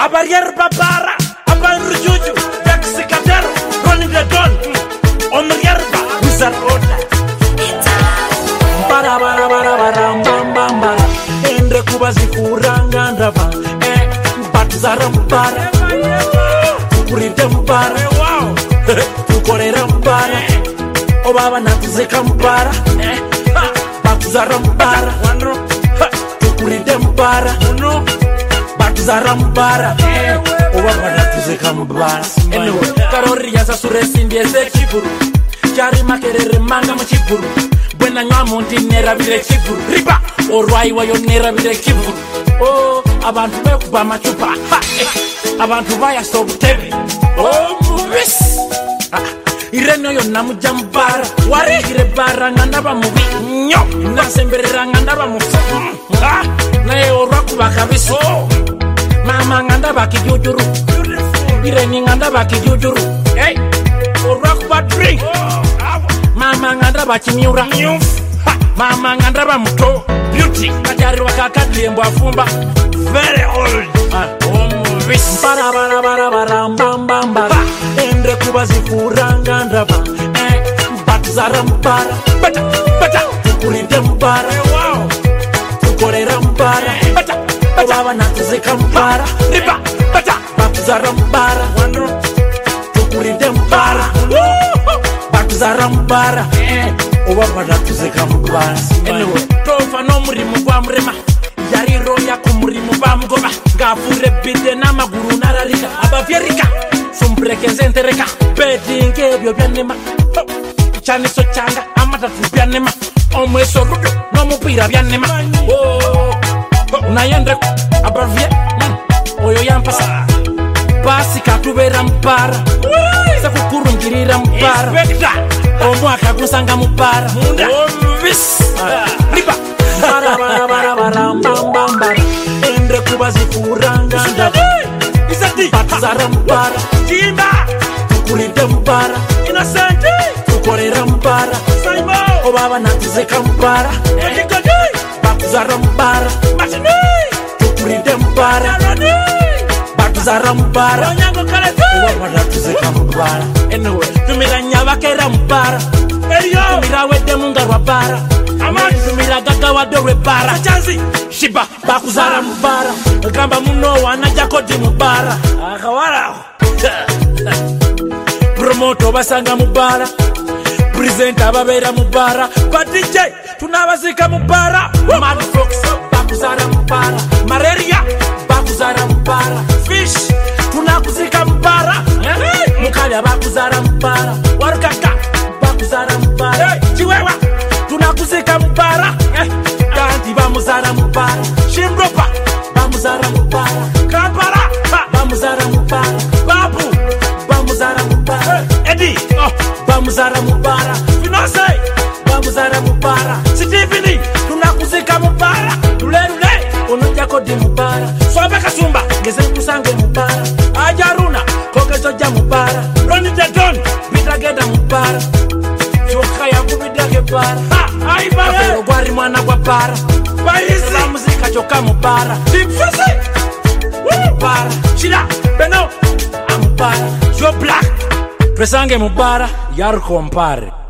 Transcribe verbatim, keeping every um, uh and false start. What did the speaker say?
Abarier babara, aban rujuju, taxi kadero, running the dawn. Omrierba, wizard order. Bara bara bara bara bam bam bara. Endre kubazi kuranga ndava. Eh, batizara mbara. Kurite mbara. Wow. Tukorera mbara. Obaba natuzeka mbara. Eh, batizara mbara. Wano. Tukurite mbara. Uno. Batizara mbara. Eh, obaba natuzeka mbara. Anyway, karori yasa suresi ndieze chiburu. Chari makerere manga mchiburu. Bwena nywa monti nera bire chiburu. Riba, orwai wa yo nera bire chiburu. Oh, abantu bekuba machupa. Ha, eh, abantu baya sobu tebe. Oh, movies. Ah, ireno yo namu jambara. Wari gire bara ngandaba mubi. Nyo, nasemberera ngandaba mufu. Ah, na e orwa kuba kabiso. Mama ngandaba kijujuru. Ireni ngandaba kijujuru. Hey, orwa kuba drink. Mama ngandaba chimiura. Mama ngandaba muto. Beauty. Katari wakakadli embo afumba. Very old. Ah, oh, vis. Bara bara bara bara bam bam bara. Endre kubazi kuranga ndaba. Eh, batizara mbara. Bata bata. Tukurinde mbara. Wow. Tukorera mbara. Bata bata. Obaba natuzeka mbara. Riba bata. Batizara mbara. Wano. Tukurinde mbara. Batizara mbara. Eh, obaba natuzeka mbara. Anyway, tofa no murimu kwa mrema. Yari roya kumurimu bamugoba. Ngafure bide na maguru nararika. Abavierika. Sumbreke entereka. Bedinge byo byanema. Chani so changa amata tu byanema. Omweso rudo no mupira byanema. Oh, unayende abavie. Oyo yampasa. Basi katubera mbara. Sakukurungirira mbara. Omwaka gusanga mubara. Omvis. Riba. Bara bara bara bara bam bam bara. Endre kubazi kuranga ndaba. Isati batizara mbara. Jimba. Tukurinde mbara. Innocent. Tukorera mbara. Saimo. Obaba natuzeka mbara. Batizara mbara. Machine. Tukurinde mbara. Batizara mbara. Obaba natuzeka mbara. Anyway, tumira nyabakera mbara. Tumira wede munga rwabara. Amani tumira gaga wadore bara. Chanzi shiba bakuzara mbara. Kamba muno wanaja kodi mbara. Akawara. Promoto basanga mbara. Presenter babera mbara. But D J tunabazika mbara. Mad folks bakuzara mbara. Malaria bakuzara mbara. Fish tunakuzika mbara. Mukanya bakuzara mbara. Warkaka bakuzara mbara. Chiwewa tunakuzika mbara. Kanti bamuzara mbara. Shimropa bamuzara mbara. Kampara bamuzara mbara. Babu bamuzara mbara. Eddie oh bamuzara mbara. Finose bamuzara mbara. Steveni tunakuzika mbara. Tulelule ononja kodi mbara. Sobe kasumba ngeze kusange mbara. Ajaruna kokezo ja mbara. Roni the don bitageda mbara. Choka yangu bidage bara. Ha, ai bara. Afero gwari mwana kwa para. Baisi. La muzika choka mbara. Dipfese. Woo. Bara. Shida. Beno. Ambara. Joe Black. Presange mbara. Yaru kompare.